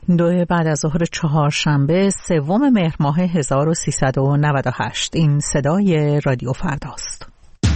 2 بعد از ظهر چهارشنبه 3 مهر ماه 1398. این صدای رادیو فرداست.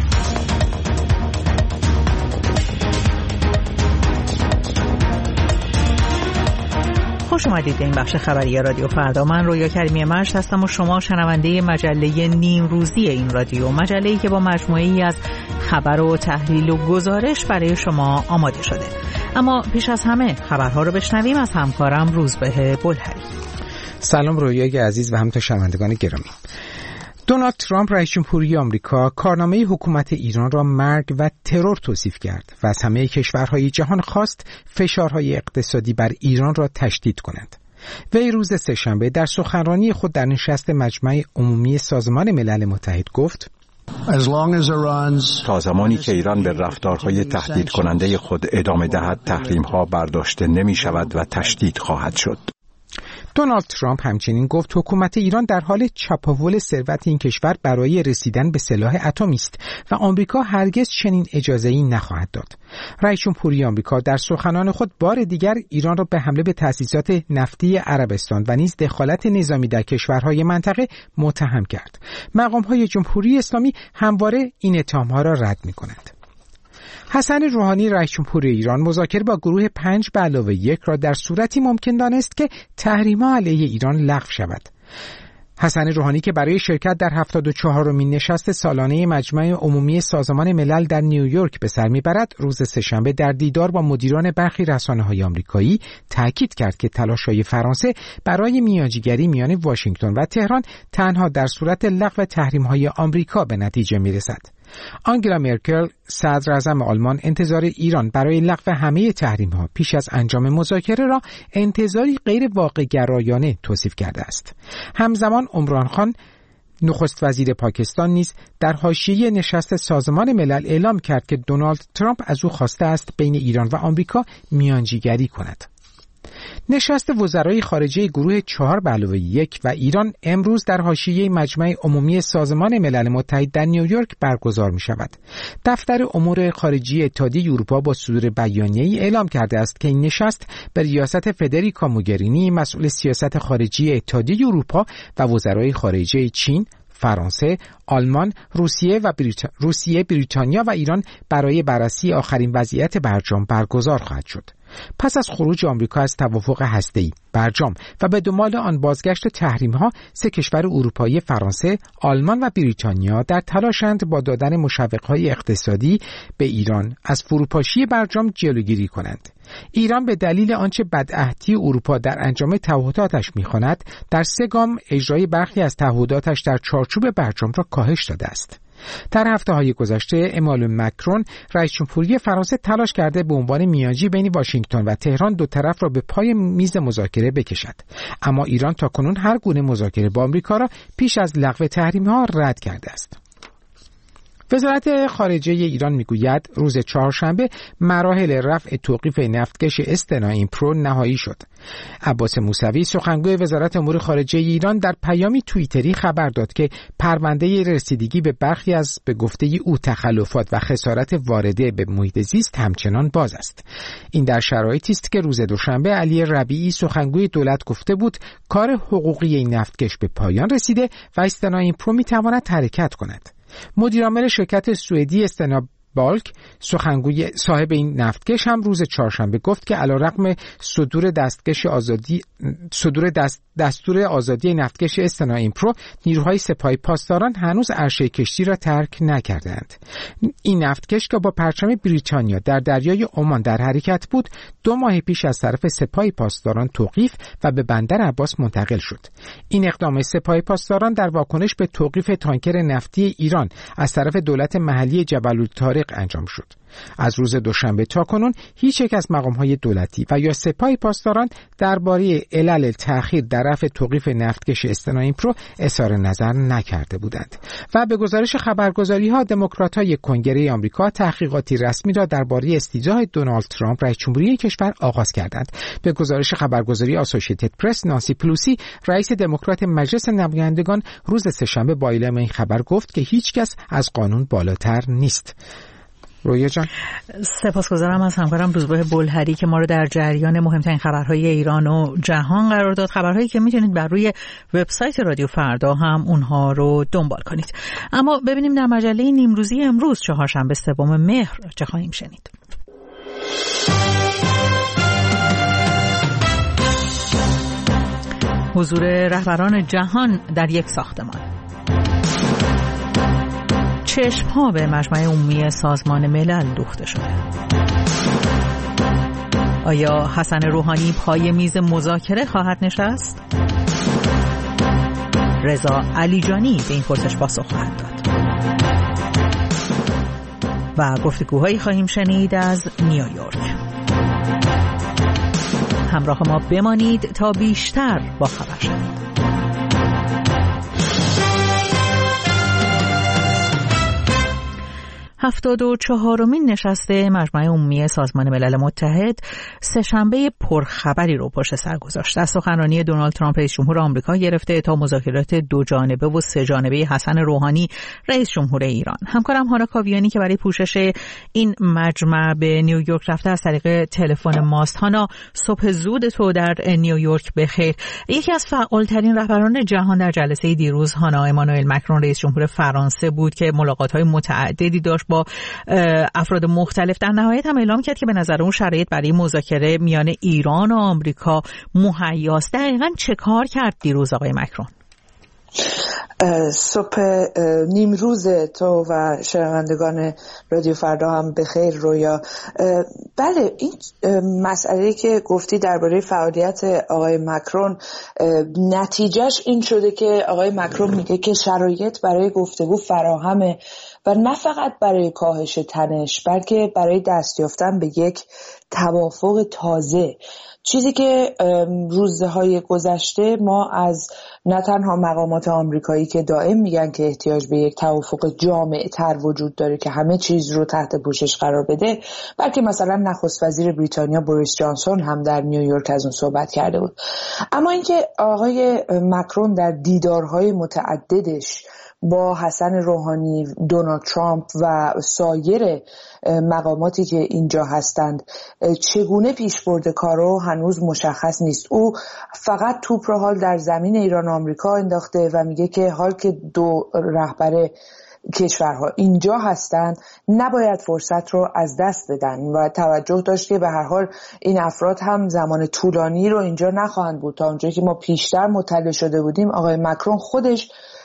خوش اومدید به این بخش خبری رادیو فردا. من رویا کریمی مجد هستم و شما شنونده مجله نیم روزی این رادیو، مجله‌ای که با مجموعه‌ای از خبر و تحلیل و گزارش برای شما آماده شده. اما پیش از همه خبرها رو بشنویم از همکارم روزبه بلهری. سلام رویای عزیز و همینطور شنوندگان گرامی. دونالد ترامپ رئیس جمهوری آمریکا کارنامه حکومت ایران را مرگ و ترور توصیف کرد و از همه کشورهای جهان خواست فشارهای اقتصادی بر ایران را تشدید کنند. وی روز سه‌شنبه در سخنرانی خود در نشست مجمع عمومی سازمان ملل متحد گفت: تا زمانی که ایران به رفتارهای تهدید کننده خود ادامه دهد، تحریم‌ها برداشته نمی شود و تشدید خواهد شد. دونالد ترامپ همچنین گفت حکومت ایران در حال چپاول ثروت این کشور برای رسیدن به سلاح اتمی است و آمریکا هرگز چنین اجازه‌ای نخواهد داد. رئیس جمهوری آمریکا در سخنان خود بار دیگر ایران را به حمله به تأسیسات نفتی عربستان و نیز دخالت نظامی در کشورهای منطقه متهم کرد. مقام‌های جمهوری اسلامی همواره این اتهام‌ها را رد می‌کنند. حسن روحانی رئیس جمهور ایران مذاکره با گروه 5+1 را در صورتی ممکن دانست که تحریم‌ها علیه ایران لغو شود. حسن روحانی که برای شرکت در 74مین نشست سالانه مجمع عمومی سازمان ملل در نیویورک به سر میبرد، روز سه‌شنبه در دیدار با مدیران برخی رسانه‌های آمریکایی تاکید کرد که تلاش‌های فرانسه برای میانجیگری میان واشنگتن و تهران تنها در صورت لغو تحریم‌های آمریکا به نتیجه میرسد. آنگلا مرکل صدر اعظم آلمان انتظار ایران برای لغو همه تحریم‌ها پیش از انجام مذاکره را انتظاری غیر واقع‌گرایانه توصیف کرده است. همزمان عمران خان نخست وزیر پاکستان نیز در حاشیه نشست سازمان ملل اعلام کرد که دونالد ترامپ از او خواسته است بین ایران و آمریکا میانجیگری کند. نشست وزرای خارجه گروه 4+1 و ایران امروز در حاشیه مجمع عمومی سازمان ملل متحد در نیویورک برگزار می شود. دفتر امور خارجه اتحادیه اروپا با صدور بیانیه‌ای اعلام کرده است که این نشست به ریاست فدریکا موگرینی مسئول سیاست خارجی اتحادیه اروپا و وزرای خارجه چین، فرانسه، آلمان، روسیه، بریتانیا و ایران برای بررسی آخرین وضعیت برجام برگزار خواهد شد. پس از خروج آمریکا از توافق هسته‌ای، برجام و به دنبال آن بازگشت تحریم‌ها، 3 کشور اروپایی فرانسه، آلمان و بریتانیا در تلاشند با دادن مشوق‌های اقتصادی به ایران از فروپاشی برجام جلوگیری کنند. ایران به دلیل آنچه بدعهدی اروپا در انجام تعهداتش می‌خواند، در 3 گام اجرای برخی از تعهداتش در چارچوب برجام را کاهش داده است. در هفته‌های گذشته امانوئل مکرون رئیس جمهوری فرانسه تلاش کرده به عنوان میانجی بین واشنگتن و تهران دو طرف را به پای میز مذاکره بکشد، اما ایران تاکنون هر گونه مذاکره با آمریکا را پیش از لغو تحریم‌ها رد کرده است. وزارت خارجه ایران میگوید روز چهارشنبه مراحل رفع توقیف نفتکش استنا ایمپرو نهایی شد. عباس موسوی سخنگوی وزارت امور خارجه ایران در پیامی توییتری خبر داد که پرونده رسیدگی به برخی از به گفته او تخلفات و خسارت وارده به محیط زیست همچنان باز است. این در شرایطی است که روز دوشنبه علی ربیعی سخنگوی دولت گفته بود کار حقوقی این نفتکش به پایان رسیده و استنا ایمپرو میتواند حرکت کند. مدیرعامل شرکت سوئدی استنا بالک سخنگوی صاحب این نفتکش هم روز چهارشنبه گفت که علیرغم صدور دستور آزادی نفتکش استنا ایمپرو، نیروهای سپاه پاسداران هنوز عرشه کشتی را ترک نکردند. این نفتکش که با پرچم بریتانیا در دریای عمان در حرکت بود، 2 ماه پیش از طرف سپاه پاسداران توقیف و به بندر عباس منتقل شد. این اقدام سپاه پاسداران در واکنش به توقیف تانکر نفتی ایران از طرف دولت محلی جبل الطارق انجام شد. از روز دوشنبه تا کنون هیچ یک از مقام‌های دولتی و یا سپاه پاسداران درباره علل تأخیر در رفع توقیف نفتکش استنا ایمپرو اظهار نظر نکرده بودند. و به گزارش خبرگزاری‌ها دموکرات‌های کنگره آمریکا تحقیقاتی رسمی را درباره استیضاح دونالد ترامپ رئیس جمهوری کشور آغاز کردند. به گزارش خبرگزاری آسوشییتد پرس، نانسی پلوسی رئیس دموکرات مجلس نمایندگان روز سه‌شنبه با اعلام این خبر گفت که هیچ کس از قانون بالاتر نیست. رویا جان، سپاسگزارم از همکارم روزبه بلهری که ما رو در جریان مهمترین خبرهای ایران و جهان قرار داد، خبرهایی که میتونید بر روی وبسایت رادیو فردا هم اونها رو دنبال کنید. اما ببینیم در مجله نیمروزی امروز چهارشنبه 3 مهر چه خواهیم شنید. حضور رهبران جهان در یک ساختمان. چشم‌ها به مجمع عمومی سازمان ملل دوخته شده. آیا حسن روحانی پای میز مذاکره خواهد نشست؟ رضا علیجانی به این پرسش پاسخ خواهد داد. و گفتگوهایی خواهیم شنید از نیویورک. همراه ما بمانید تا بیشتر با خبر شوید. 74مین نشست مجمع عمومی سازمان ملل متحد سه‌شنبه پرخبری رو پشت سر گذاشت. از سخنرانی دونالد ترامپ رئیس جمهور آمریکا گرفته تا مذاکرات 2 جانبه و 3 جانبه حسن روحانی رئیس جمهور ایران. همکارم هانا کاویانی که برای پوشش این مجمع به نیویورک رفته از طریق تلفن ماست. هانا، صبح زود تو در نیویورک بخیر. یکی از فعالترین رهبران جهان در جلسه دیروز هانا امانوئل مکرون رئیس جمهور فرانسه بود که ملاقات‌های متعددی داشت با افراد مختلف. در نهایت هم اعلام کرد که به نظر اون شرایط برای مذاکره میان ایران و آمریکا مهیاست. دقیقاً چه کار کرد دیروز آقای مکرون؟ صبح نیمروز تو و شنوندگان رادیو فردا هم بخیر. رویا، بله، این مسئله که گفتی درباره فعالیت آقای مکرون، نتیجهش این شده که آقای مکرون میگه که شرایط برای گفتگو فراهمه و نه فقط برای کاهش تنش بلکه برای دست یافتن به یک توافق تازه. چیزی که روزهای گذشته ما از نه تنها مقامات آمریکایی که دائم میگن که احتیاج به یک توافق جامع تر وجود داره که همه چیز رو تحت پوشش قرار بده، بلکه مثلا نخست وزیر بریتانیا بوریس جانسون هم در نیویورک از اون صحبت کرده بود. اما اینکه آقای مکرون در دیدارهای متعددش با حسن روحانی، دونالد ترامپ و سایر مقاماتی که اینجا هستند چگونه پیش برده کارو هنوز مشخص نیست. او فقط توپ رو حال در زمین ایران و آمریکا انداخته و میگه که حال که 2 رهبر کشورها اینجا هستند نباید فرصت رو از دست بدن و توجه داشت که به هر حال این افراد هم زمان طولانی رو اینجا نخواهند بود. تا اونجایی که ما پیشتر مطلع شده بودیم آقای مکرون خودش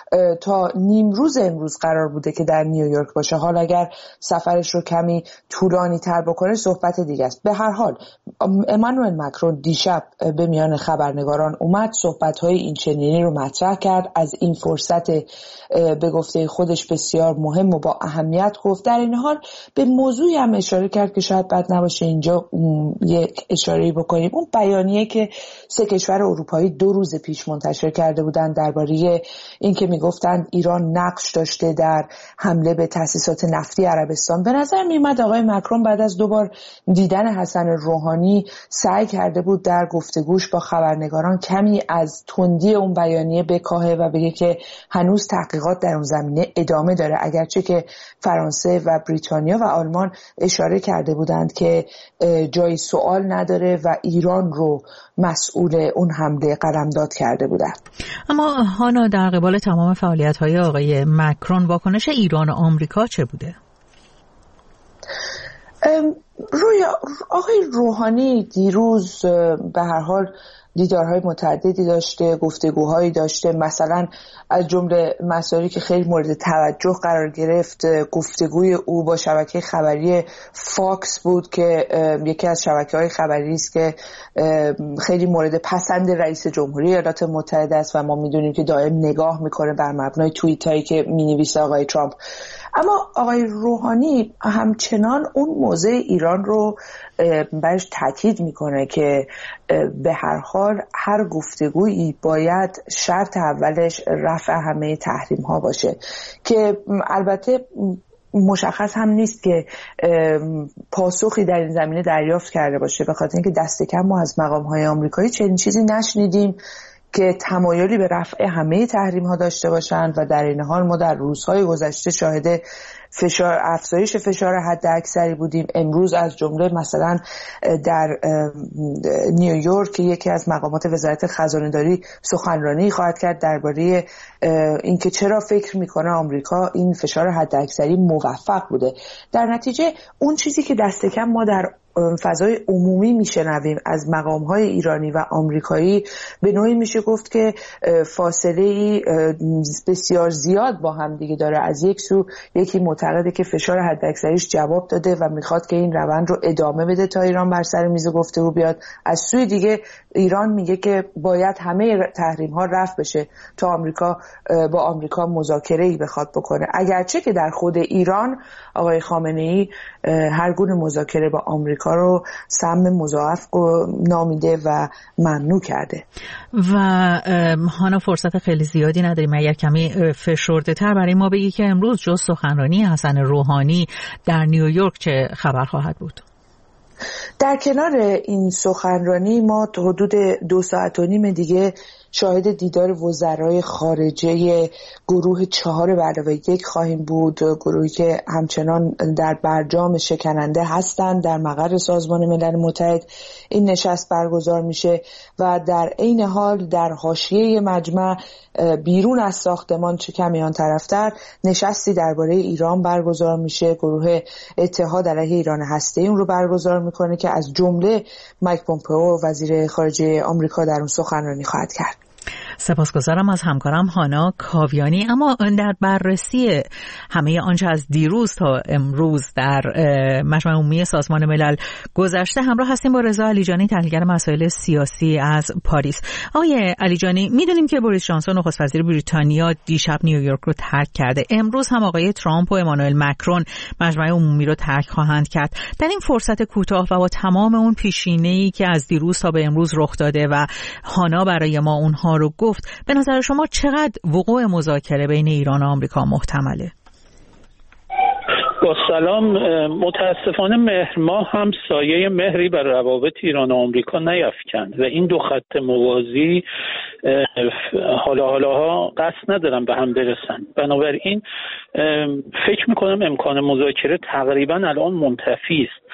تا نیمروز امروز قرار بوده که در نیویورک باشه. حال اگر سفرش رو کمی طولانی تر بکنه صحبت دیگه است. به هر حال امانوئل مکرون دیشب به میان خبرنگاران اومد، صحبت‌های این چنینی رو مطرح کرد، از این فرصت به گفته خودش بسیار مهم و با اهمیت گفت. در این حال به موضوعی هم اشاره کرد که شاید بد نباشه اینجا یک اشاره‌ای بکنیم. اون بیانیه که 3 کشور اروپایی 2 روز پیش منتشر کرده بودن درباره اینکه میگفتند ایران نقش داشته در حمله به تأسیسات نفتی عربستان، به نظر میومد آقای مکرون بعد از 2 بار دیدن حسن روحانی سعی کرده بود در گفتگوش با خبرنگاران کمی از تندی اون بیانیه بکاهه و بگه که هنوز تحقیقات در اون زمینه ادامه داره، اگرچه که فرانسه و بریتانیا و آلمان اشاره کرده بودند که جای سوال نداره و ایران رو مسئول اون حمله قلمداد کرده بودند. اما هانا، در قبال تمام فعالیت‌های آقای مکرون واکنش ایران و آمریکا چه بوده؟ آقای روحانی دیروز به هر حال دیدارهای متعددی داشته، گفتگوهایی داشته. مثلا از جمله مسائلی که خیلی مورد توجه قرار گرفت گفتگوی او با شبکه خبری فاکس بود که یکی از شبکه‌های خبری است که خیلی مورد پسند رئیس جمهوری ایالات متحده است و ما می‌دونیم که دائم نگاه می‌کنه بر مبنای توییتایی که می‌نویسه آقای ترامپ. اما آقای روحانی همچنان اون موضع ایران رو برش تاکید میکنه که به هر حال هر گفتگویی باید شرط اولش رفع همه تحریم ها باشه که البته مشخص هم نیست که پاسخی در این زمینه دریافت کرده باشه، به خاطر اینکه دست کم ما از مقام های آمریکایی چنین چیزی نشنیدیم که تمایلی به رفع همه تحریم ها داشته باشند و در این حال ما در روزهای گذشته شاهد افزایش فشار حداکثری بودیم. امروز از جمله مثلا در نیویورک یکی از مقامات وزارت خزانه‌داری سخنرانی خواهد کرد درباره اینکه چرا فکر میکنه آمریکا این فشار حداکثری موفق بوده. در نتیجه اون چیزی که دست کم ما در فضای عمومی میشنویم از مقام‌های ایرانی و آمریکایی به نوعی میشه گفت که فاصله بسیار زیاد با هم دیگه داره. از یک سو یکی معتقده که فشار حداکثریش جواب داده و میخواد که این روند رو ادامه بده تا ایران بر سر میز گفتگو بیاد. از سوی دیگه ایران میگه که باید همه تحریم‌ها رفع بشه تا با آمریکا مذاکره‌ای بخواد بکنه، اگرچه که در خود ایران آقای خامنه‌ای هر گونه مذاکره با آمریکا رو سم مضاعف نامیده و ممنوع کرده. و هانا فرصت خیلی زیادی نداریم، اگر کمی فشرده تر برای ما بگی که امروز جز سخنرانی حسن روحانی در نیویورک چه خبر خواهد بود؟ در کنار این سخنرانی ما حدود 2.5 ساعت دیگه شاهد دیدار وزرای خارجه گروه 4+1 خواهیم بود، گروهی که همچنان در برجام شکننده هستند. در مقر سازمان ملل متحد این نشست برگزار میشه و در عین حال در حاشیه مجمع بیرون از ساختمان چه کمی آن طرفتر نشستی درباره ایران برگزار میشه. گروه اتحاد علیه ایران هسته‌ای اون رو برگزار میکنه که از جمله مایک پومپئو وزیر خارجه آمریکا در اون سخنرانی خواهد کرد. سپاسگزارم از همکارم هانا کاویانی. اما در بررسی همه آنچه از دیروز تا امروز در مجمع عمومی سازمان ملل گذشته همراه هستیم با رضا علیجانی، تحلیلگر مسائل سیاسی از پاریس. آقای علیجانی، میدونیم که بوریس جانسون نخست وزیر بریتانیا دیشب نیویورک رو ترک کرده. امروز هم آقای ترامپ و امانوئل مکرون مجمع عمومی رو ترک خواهند کرد. در این فرصت کوتاه و با تمام اون پیشینه‌ای که از دیروز تا به امروز رخ داده و هانا برای ما اونها رو گفت، به نظر شما چقدر وقوع مذاکره بین ایران و آمریکا محتمله؟ با سلام. متاسفانه مهر ماه هم سایه مهری بر روابط ایران و آمریکا نیفکند و این دو خط موازی حالاها قصد ندارن به هم برسن. بنابراین فکر میکنم امکان مذاکره تقریبا الان منتفی است.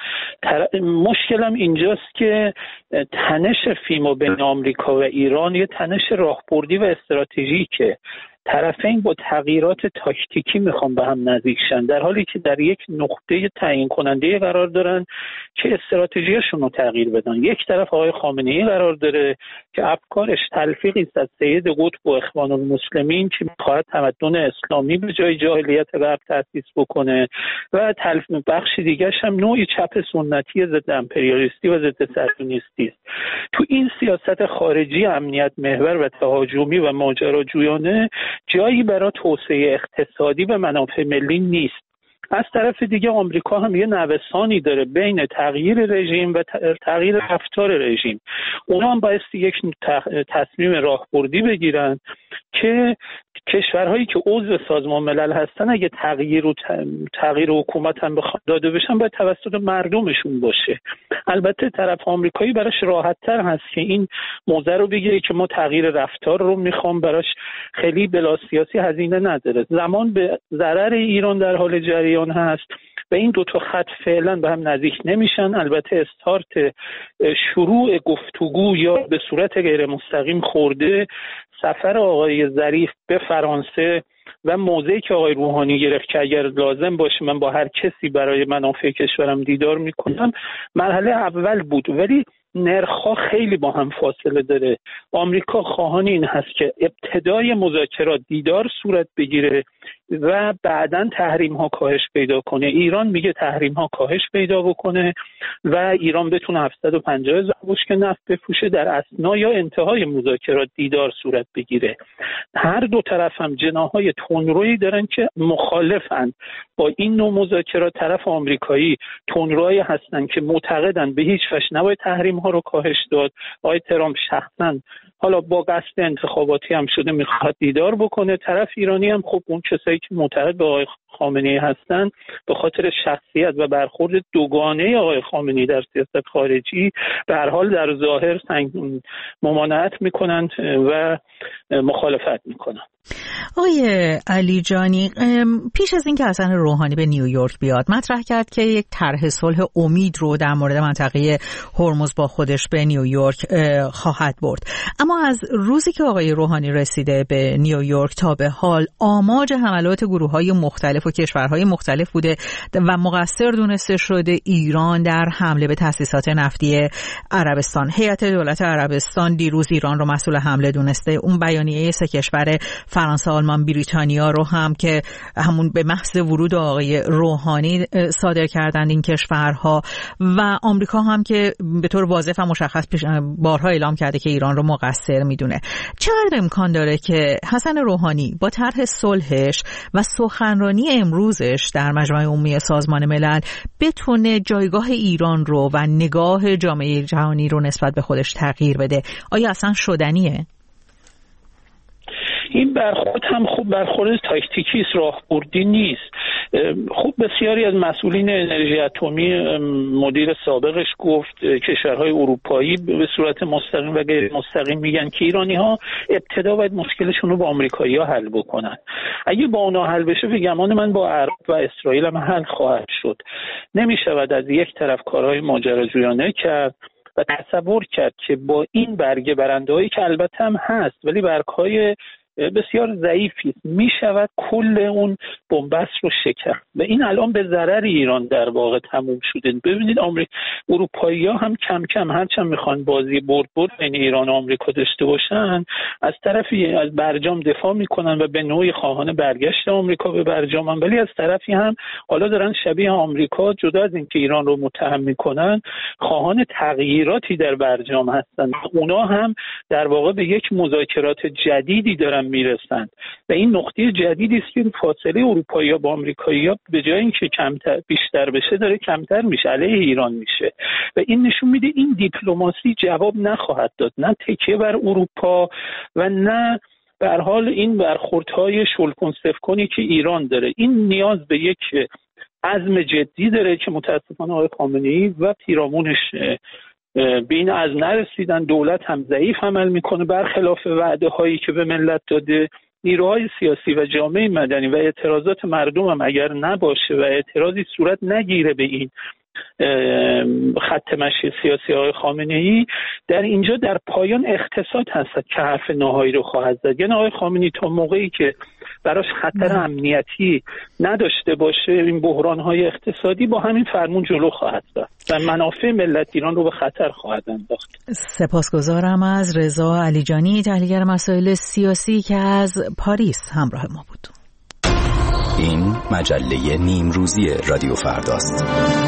مشکلم اینجاست که تنش فیما بین آمریکا و ایران یه تنش راهبردی و استراتژیکه. طرفین با تغییرات تاکتیکی میخوان به هم نزدیک شن، در حالی که در یک نقطه تعیین کننده قرار دارن که استراتژیشون رو تغییر بدن. یک طرف آقای خامنه‌ای قرار داره که افکارش تلفیقی است از سید قطب و اخوان المسلمین که میخواد تمدن اسلامی به جای جاهلیت غرب تأسیس بکنه و بخش دیگرش هم نوعی چپ سنتی ضد امپریالیستی و ضد صهیونیستی است. تو این سیاست خارجی امنیت محور و تهاجمی و ماجراجویانه جایی برای توسعه اقتصادی و منافع ملی نیست. از طرف دیگه آمریکا هم یه نوسانی داره بین تغییر رژیم و تغییر رفتار رژیم. اونا هم بایستی یک تصمیم راهبردی بگیرن که کشورهایی که عضو سازمان ملل هستن اگه تغییر حکومت هم بخواد داده بشن باید توسط مردمشون باشه. البته طرف آمریکایی براش راحت تر هست که این موضوع رو بگیره که ما تغییر رفتار رو میخوام، براش خیلی بلا سیاسی هزینه نداره. زمان به ضرر ایران در حال جریان هست و این دو تا خط فعلا به هم نزدیک نمیشن. البته استارت شروع گفتگو یا به صورت غیر مستقیم خورده سفر آقای ظریف به فرانسه و موضعی که آقای روحانی گرفت که اگر لازم باشه من با هر کسی برای منافع کشورم دیدار میکنم مرحله اول بود، ولی نرخ‌ها خیلی با هم فاصله داره. آمریکا خواهان این هست که ابتدای مذاکرات دیدار صورت بگیره و بعداً تحریم‌ها کاهش پیدا کنه. ایران میگه تحریم‌ها کاهش پیدا بکنه و ایران بتونه 750,000 بشکه نفت بفروشه در اثناء یا انتهای مذاکرات دیدار صورت بگیره. هر دو طرف هم جناح‌های تندرویی دارن که مخالفن با این نوع مذاکرات. طرف آمریکایی تندرویی هستن که معتقدن به هیچ وجه نباید تحریم‌ها رو کاهش داد. آقای ترامپ شخصاً حالا با قصد انتخاباتی هم شده میخواد دیدار بکنه. طرف ایرانی هم خب اون کسایی که معتقد به آقای خامنه‌ای هستن به خاطر شخصیت و برخورد دوگانه آقای خامنه‌ای در سیاست خارجی به هر حال در ظاهر ممانعت میکنند و مخالفت میکنند. آقای علی جانی، پیش از اینکه حسن روحانی به نیویورک بیاد مطرح کرد که یک طرح صلح امید رو در مورد منطقه هرمز با خودش به نیویورک خواهد برد. اما از روزی که آقای روحانی رسیده به نیویورک تا به حال آماج حملات گروه‌های مختلف و کشورهای مختلف بوده و مقصر دونسته شده ایران در حمله به تأسیسات نفتی عربستان. هیئت دولت عربستان دیروز ایران رو مسئول حمله دونسته. اون بیانیه سه کشور فرانسه، آلمان، بریتانیا رو هم که همون به محض ورود آقای روحانی صادر کردند این کشورها، و آمریکا هم که به طور واضح و مشخص بارها اعلام کرده که ایران رو مقصر میدونه. چقدر امکان داره که حسن روحانی با طرح صلحش و سخنرانی امروزش در مجمع عمومی سازمان ملل بتونه جایگاه ایران رو و نگاه جامعه جهانی رو نسبت به خودش تغییر بده؟ آیا اصلا شدنیه؟ این برخورد هم خوب برخورد تاکتیکی است، راهبردی نیست. خوب بسیاری از مسئولین انرژی اتمی مدیر سابقش گفت کشورهای اروپایی به صورت مستقیم و غیر مستقیم میگن که ایرانی‌ها ابتدا باید مشکلشون رو با آمریکایی‌ها حل بکنن. اگه با اونا حل بشه به گمان من با عرب و اسرائیل هم حل خواهد شد. نمیشود از یک طرف کارهای ماجراجویانه کرد و تصور کرد که با این برگه برنده‌هایی که البته هم هست ولی برگ‌های بسیار ضعیفی است میشود کل اون بنبست رو شکست و این الان به ضرر ایران در واقع تموم شده. ببینید اروپایی‌ها هم کم کم هرچند میخوان بازی برد بین ایران و آمریکا داشته باشن، از طرفی از برجام دفاع میکنن و به نوعی خواهان برگشت آمریکا به برجام هم، ولی از طرفی هم حالا دارن شبیه آمریکا جدا از اینکه ایران رو متهم میکنن خواهان تغییراتی در برجام هستن. اونا هم در واقع به یک مذاکرات جدیدی دارن میرسند و این نقطه جدیدی است که فاصله اروپایی‌ها با آمریکایی‌ها به جای اینکه کمتر بیشتر بشه داره کمتر میشه، علیه ایران میشه و این نشون میده این دیپلماسی جواب نخواهد داد، نه تکیه بر اروپا و نه به هر حال این برخوردهای شلکن سفکنی که ایران داره. این نیاز به یک عزم جدی داره که متاسفانه آقای خامنه‌ای و پیرامونش به این از نرسیدن. دولت هم ضعیف عمل میکنه برخلاف وعده هایی که به ملت داده. نیروهای سیاسی و جامعه مدنی و اعتراضات مردم هم اگر نباشه و اعتراضی صورت نگیره به این خط مشی سیاسی آقای خامنه‌ای، در اینجا در پایان اقتصاد هست که حرف نهایی رو خواهد زد. یعنی آقای خامنه‌ای تا موقعی که براش خطر امنیتی نداشته باشه این بحران‌های اقتصادی با همین فرمون جلو خواهد رفت و منافع ملت ایران رو به خطر خواهد انداخت. سپاسگزارم از رضا علی جانی، تحلیلگر مسائل سیاسی که از پاریس همراه ما بود. این مجله نیمروزی رادیو فرداست.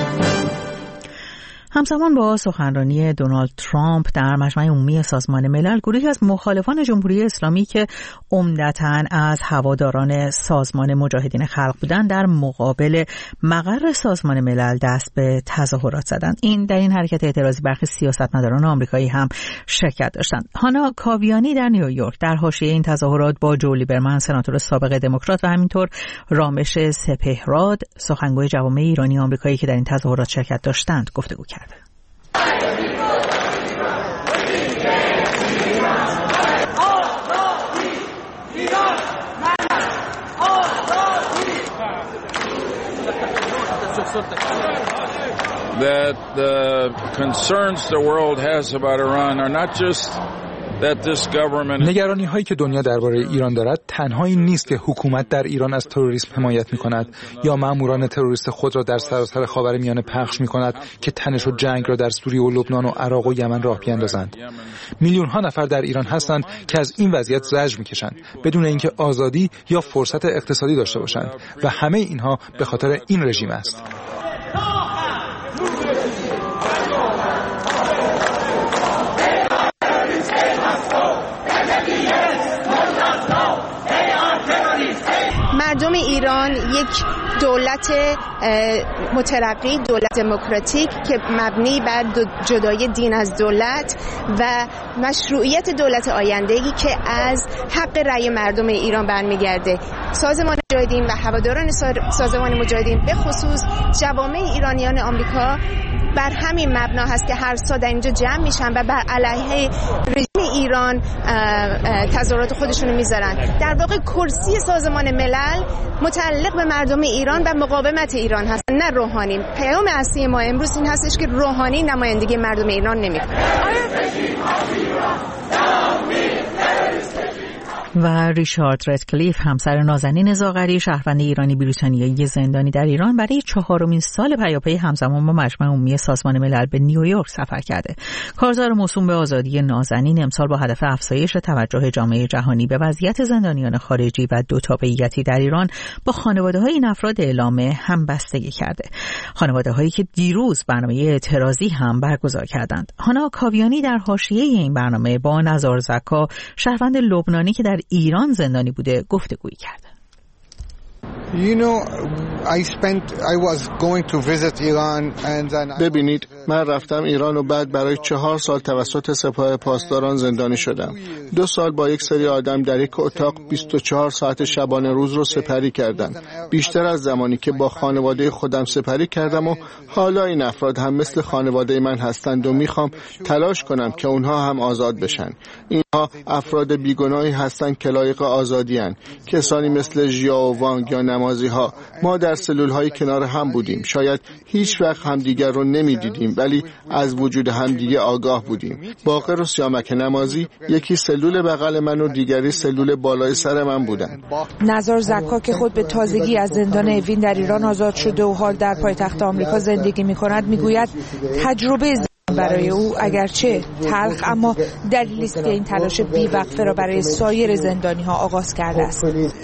همزمان با سخنرانی دونالد ترامپ در مجمع عمومی سازمان ملل، گروهی از مخالفان جمهوری اسلامی که عمدتاً از هواداران سازمان مجاهدین خلق بودند در مقابل مقر سازمان ملل دست به تظاهرات زدند. در این حرکت اعتراضی برخی سیاستمداران آمریکایی هم شرکت داشتند. هانا کاویانی در نیویورک در حاشیه این تظاهرات با جو لیبرمن سناتور سابق دموکرات و همینطور رامش سپهراد سخنگوی جوامع ایرانی آمریکایی که در این تظاهرات شرکت داشتند گفتگو کرد. That the concerns the world has about Iran are not just نگرانی هایی که دنیا درباره ایران دارد تنها این نیست که حکومت در ایران از تروریسم حمایت می کند یا ماموران تروریست خود را در سراسر خاورمیانه پخش می کند که تنش و جنگ را در سوریه و لبنان و عراق و یمن راه بیاندازند. میلیون ها نفر در ایران هستند که از این وضعیت زجر می کشند بدون اینکه آزادی یا فرصت اقتصادی داشته باشند و همه اینها به خاطر این رژیم است. مردم ایران یک دولت مترقی، دولت دموکراتیک که مبنی بر جدای دین از دولت و مشروعیت دولت آینده‌ای که از حق رأی مردم ایران برمیگرده. سازمان مجاهدین و هواداران سازمان مجاهدین به خصوص جوامع ایرانیان آمریکا بر همین مبنا هست که هر سال در اینجا جمع میشن و بر علیه رژیم ایران تظاهرات خودشون رو میذارن. در واقع کرسی سازمان ملل متعلق به مردم ایران و مقاومت ایران هست، نه روحانی. پیام اصلی ما امروز این هستش که روحانی نمایندگی مردم ایران نمیکنه. و ریچارد ردکلیف، همسر نازنین زاغری، شهروند ایرانی بریتانیایی زندانی در ایران، برای 4مین سال پیاپی همزمان با مجمع عمومی سازمان ملل به نیویورک سفر کرده. کارزار موسوم به آزادی نازنین امسال با هدف افزایش توجه جامعه جهانی به وضعیت زندانیان خارجی و دوتابعیتی در ایران با خانواده‌های این افراد اعلام همبستگی کرده. خانواده‌هایی که دیروز برنامه اعتراضی هم برگزار کردند. هانا کاویانی در حاشیه این برنامه با نزار زکا، شهروند لبنانی که در ایران زندانی بوده، گفتگویی کرده. ببینید، من رفتم ایران و بعد برای 4 سال توسط سپاه پاسداران زندانی شدم. 2 سال با یک سری آدم در یک اتاق 24 ساعت شبانه روز رو سپری کردم. بیشتر از زمانی که با خانواده خودم سپری کردم و حالا این افراد هم مثل خانواده من هستند و میخوام تلاش کنم که اونها هم آزاد بشن. اینها افراد بیگناهی هستند که لایق آزادی هستند. کسانی مثل ژیا و وانگ یا نمازی ها. ما در سلول های کنار هم بودیم. شاید هیچ وقت همدیگر رو نمیدیدیم، ولی از وجود همدیگه آگاه بودیم. باقر و سیامک نمازی یکی سلول بغل من و دیگری سلول بالای سر من بودن. نزار زکا که خود به تازگی از زندان اوین در ایران آزاد شده و حال در پایتخت آمریکا زندگی می‌کند، میگوید تجربه برای او اگرچه تلخ اما دلیلی است که این تلاش بی‌وقفه را برای سایر زندانی‌ها آغاز کرده است.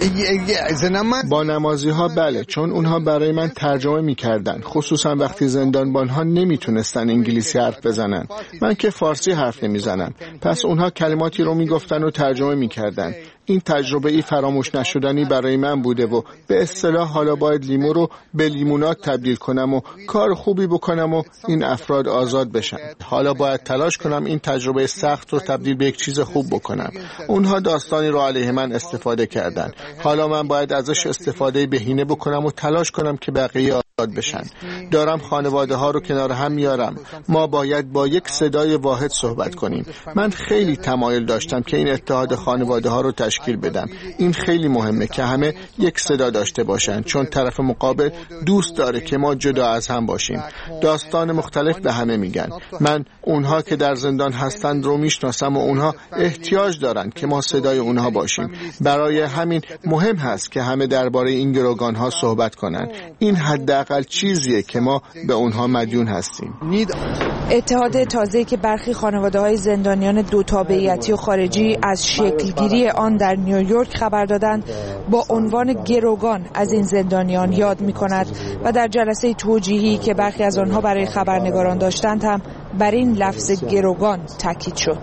با نمازی‌ها بله، چون اونها برای من ترجمه می‌کردن، خصوصا وقتی زندانبان‌ها نمی‌تونستن انگلیسی حرف بزنن. من که فارسی حرف نمی‌زنم، پس اونها کلماتی رو می‌گفتن و ترجمه می‌کردن. این تجربه ای فراموش نشدنی برای من بوده و به اصطلاح حالا باید لیمو رو به لیمونات تبدیل کنم و کار خوبی بکنم و این افراد آزاد بشن. حالا باید تلاش کنم این تجربه سخت رو تبدیل به یک چیز خوب بکنم. اونها داستانی رو علیه من استفاده کردن. حالا من باید ازش استفاده بهینه بکنم و تلاش کنم که بقیه آزاد بشن. دارم خانواده ها رو کنار هم میارم. ما باید با یک صدای واحد صحبت کنیم. من خیلی تمایل داشتم که این اتحاد خانواده ها رو تشکیل بدم. این خیلی مهمه که همه یک صدا داشته باشن، چون طرف مقابل دوست داره که ما جدا از هم باشیم. داستان مختلف به همه میگن. من اونها که در زندان هستند رو میشناسم و اونها احتیاج دارن که ما صدای اونها باشیم. برای همین مهم هست که همه درباره این گروگان ها صحبت کنن. این حداقل چیزیه که ما به اونها مدیون هستیم. اتحاد تازه‌ای که برخی خانواده‌های زندانیان دوتابعیتی و خارجی از شکلگیری آن در نیویورک خبر دادند، با عنوان گروگان از این زندانیان یاد می‌کند و در جلسه توجیهی که برخی از آنها برای خبرنگاران داشتند هم بر این لفظ گروگان تاکید شد.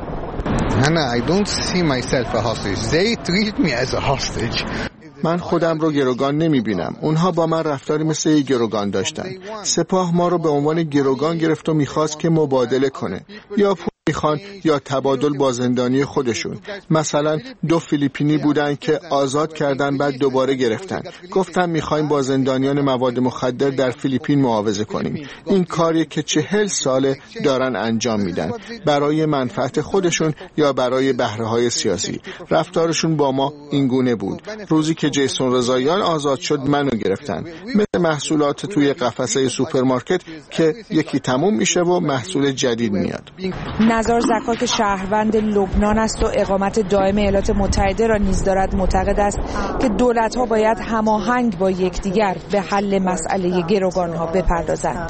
I don't see myself a hostage. They treat me as a hostage. من خودم رو گروگان نمی بینم. اونها با من رفتاری مثل یک گروگان داشتن. سپاه ما رو به عنوان گروگان گرفت و میخواست که مبادله کنه. یا پول میخوان یا تبادل با زندانی خودشون. مثلا 2 فیلیپینی بودن که آزاد کردن بعد دوباره گرفتن. گفتن میخوایم با زندانیان مواد مخدر در فیلیپین معاوضه کنیم. این کاریه که 40 ساله دارن انجام میدن. برای منفعت خودشون یا برای بهره‌های سیاسی. رفتارشون با ما این گونه بود. روزی که جیسون رضاییان آزاد شد منو گرفتن. مثل محصولات توی قفسه سوپرمارکت که یکی تموم میشه و محصول جدید میاد. نزار زکا که شهروند لبنان است و اقامت دائم ایالات متحده را نیز دارد، معتقد است که دولت‌ها باید هماهنگ با یکدیگر به حل مسئله گروگان‌ها بپردازند.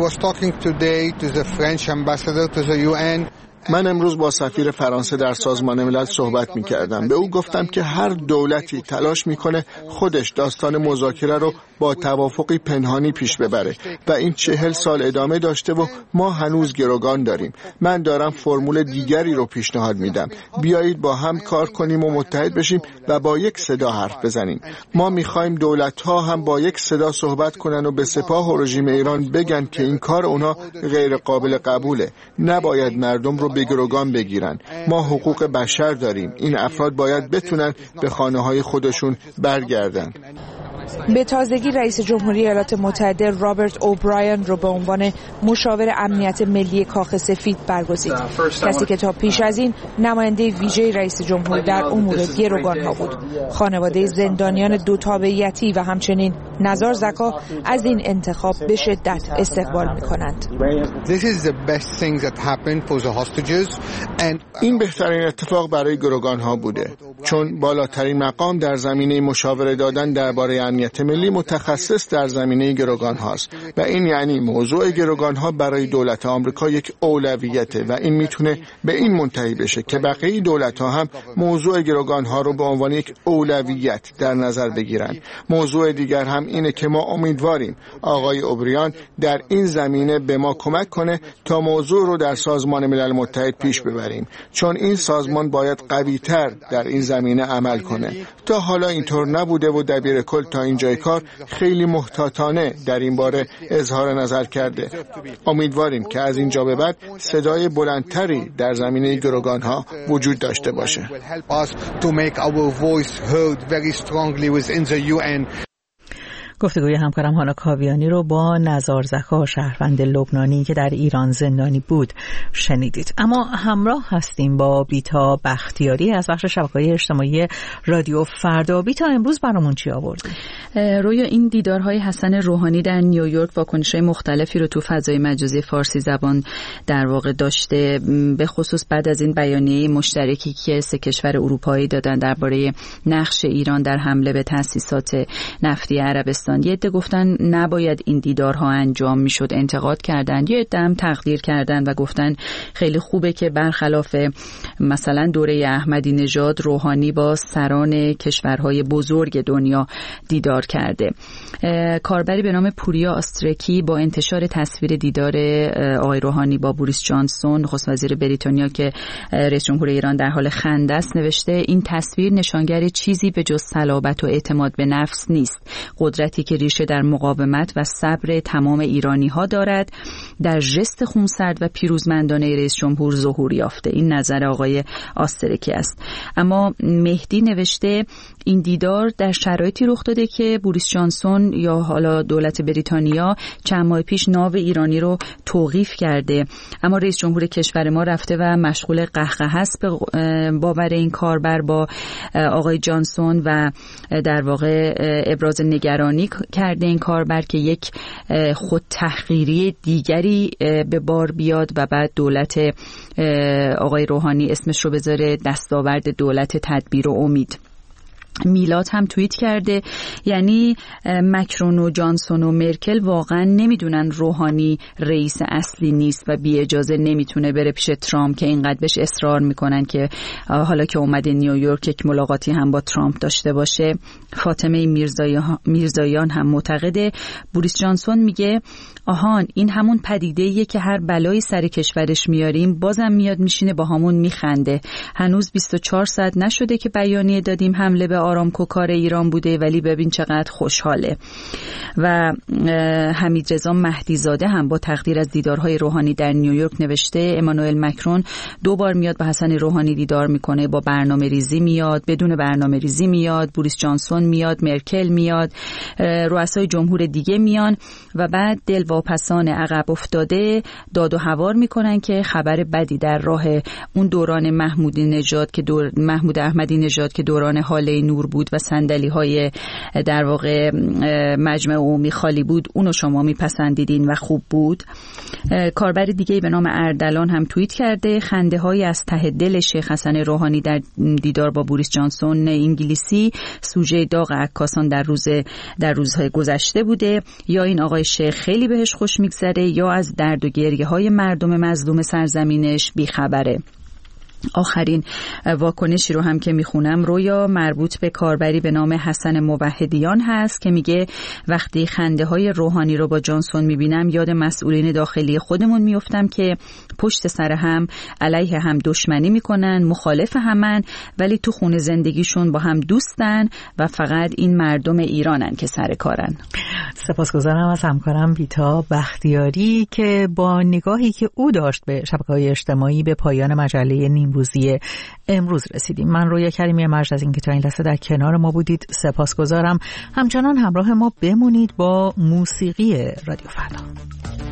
من امروز با سفیر فرانسه در سازمان ملل صحبت می‌کردم. به او گفتم که هر دولتی تلاش می‌کنه خودش داستان مذاکره رو با توافقی پنهانی پیش ببره و این 40 سال ادامه داشته و ما هنوز گروگان داریم. من دارم فرمول دیگری رو پیشنهاد میدم. بیایید با هم کار کنیم و متحد بشیم و با یک صدا حرف بزنیم. ما می‌خوایم دولت‌ها هم با یک صدا صحبت کنن و به سپاه و رژیم ایران بگن که این کار اونها غیر قابل قبوله. نباید مردم رو به گروگان بگیرن. ما حقوق بشر داریم. این افراد باید بتونن به خانه‌های خودشون برگردن. به تازگی رئیس جمهوری ایالات متحده رابرت اوبرایان رو به عنوان مشاور امنیت ملی کاخ سفید برگزید، کسی که تا پیش از این نماینده ویژه رئیس جمهور در امور گروگان‌ها بود. خانواده زندانیان دو تابعیتی و همچنین نزار زکا از این انتخاب به شدت استقبال می‌کنند. این بهترین اتفاق برای گروگان‌ها بوده، چون بالاترین مقام در زمینه مشاوره دادن درباره امنیت ملی متخصص در زمینه گروگان هاست و این یعنی موضوع گروگان ها برای دولت آمریکا یک اولویته و این میتونه به این منتهی بشه که بقیه دولت ها هم موضوع گروگان ها رو به عنوان یک اولویت در نظر بگیرن. موضوع دیگر هم اینه که ما امیدواریم آقای اوبریان در این زمینه به ما کمک کنه تا موضوع رو در سازمان ملل متحد پیش ببریم، چون این سازمان باید قوی‌تر در این زمینه عمل کنه. تا حالا اینطور نبوده و دبیر کل تا اینجای کار خیلی محتاطانه در این باره اظهار نظر کرده. امیدواریم که از اینجا به بعد صدای بلندتری در زمینه گروگان‌ها وجود داشته باشه. گفتگوی همکارم هانا کاویانی رو با نزار زکا، شهروند لبنانی که در ایران زندانی بود، شنیدید. اما همراه هستیم با بیتا بختیاری از بخش شبکه‌های اجتماعی رادیو فردا. بیتا، امروز برامون چی آوردی؟ رویا این دیدارهای حسن روحانی در نیویورک واکنش‌های مختلفی رو تو فضای مجازی فارسی زبان در واقع داشته، به خصوص بعد از این بیانیه مشترکی که سه کشور اروپایی دادن درباره نقش ایران در حمله به تأسیسات نفتی عربستان. یه عده گفتن نباید این دیدارها انجام میشد، انتقاد کردن. یه عده هم تقدیر کردن و گفتن خیلی خوبه که برخلاف مثلا دوره احمدی نژاد روحانی با سران کشورهای بزرگ دنیا دیدار کرده. کاربری به نام پوریا آسترکی با انتشار تصویر دیدار آقای روحانی با بوریس جانسون، نخست وزیر بریتانیا که رئیس جمهور ایران در حال خنده است، نوشته این تصویر نشانگر چیزی به جز صلابت و اعتماد به نفس نیست. قدرتی که ریشه در مقاومت و صبر تمام ایرانی ها دارد در ژست خونسرد و پیروزمندانه رئیس جمهور ظهور یافته. این نظر آقای آسترکی است. اما مهدی نوشته این دیدار در شرایطی رخ داده که بوریس جانسون یا حالا دولت بریتانیا چند ماه پیش ناو ایرانی رو توقیف کرده، اما رئیس جمهور کشور ما رفته و مشغول قهقه است به باور این کاربر با آقای جانسون و در واقع ابراز نگرانی کرده این کاربر که یک خود تحقیری دیگری به بار بیاد و بعد دولت آقای روحانی اسمش رو بذاره دستاورد دولت تدبیر و امید. میلاد هم توییت کرده، یعنی مکرون و جانسون و مرکل واقعا نمیدونن روحانی رئیس اصلی نیست و بی اجازه نمیتونه بره پیش ترامپ که اینقدر بهش اصرار میکنن که حالا که اومده نیویورک یک ملاقاتی هم با ترامپ داشته باشه. فاطمه میرزایان هم معتقده بوریس جانسون میگه آهان این همون پدیده‌ایه که هر بلایی سر کشورش میاریم بازم میاد میشینه با همون میخنده. هنوز 24 ساعت نشده که بیانیه دادیم حمله به آرامکو کار ایران بوده، ولی ببین چقدر خوشحاله. و حمیدرضا مهدیزاده هم با تقدیر از دیدارهای روحانی در نیویورک نوشته امانوئل مکرون 2 بار میاد با حسن روحانی دیدار میکنه، با برنامه ریزی میاد، بدون برنامه ریزی میاد، بوریس جانسون میاد، مرکل میاد، رؤسای جمهور دیگه میان و بعد دلواپسان عقب افتاده داد و هوار میکنن که خبر بدی در راه اون دوران محمود احمدی نژاد که دوران حاله نور بود و صندلی‌های در واقع مجمع عمومی خالی بود، اونو شما میپسندیدین و خوب بود. کاربر دیگه به نام اردلان هم توییت کرده خنده‌های از ته دل شیخ حسن روحانی در دیدار با بوریس جانسون انگلیسی سوژه داغ عکاسان در روزهای گذشته بوده. یا این آقای شیخ خیلی بهش خوش میگذره یا از درد و گریه‌های مردم مظلوم سرزمینش بیخبره. آخرین واکنشی رو هم که میخونم رویا مربوط به کاربری به نام حسن موحدیان هست که میگه وقتی خنده های روحانی رو با جانسون میبینم یاد مسئولین داخلی خودمون میفتم که پشت سر هم علیه هم دشمنی میکنن، مخالف همن، ولی تو خونه زندگیشون با هم دوستن و فقط این مردم ایرانن که سر کارن. سپاسگزارم از همکارم بیتا بختیاری که با نگاهی که او داشت به شبکه‌های اجتماعی به پایان مجله نیم نیمروزی امروز رسیدیم. من رویا کریمی مرج از اینکه تا این لحظه در کنار ما بودید سپاسگزارم. همچنان همراه ما بمونید با موسیقی رادیو فردا.